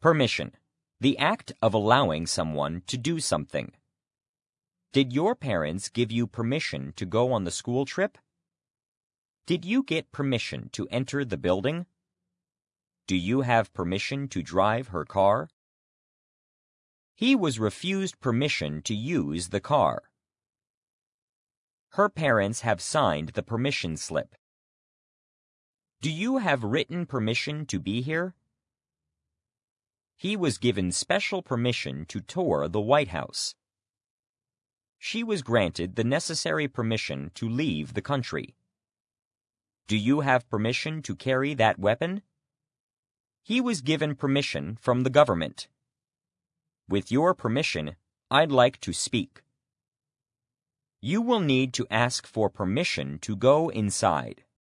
Permission. The act of allowing someone to do something. Did your parents give you permission to go on the school trip? Did you get permission to enter the building? Do you have permission to drive her car? He was refused permission to use the car. Her parents have signed the permission slip. Do you have written permission to be here? He was given special permission to tour the White House. She was granted the necessary permission to leave the country. Do you have permission to carry that weapon? He was given permission from the government. With your permission, I'd like to speak. You will need to ask for permission to go inside.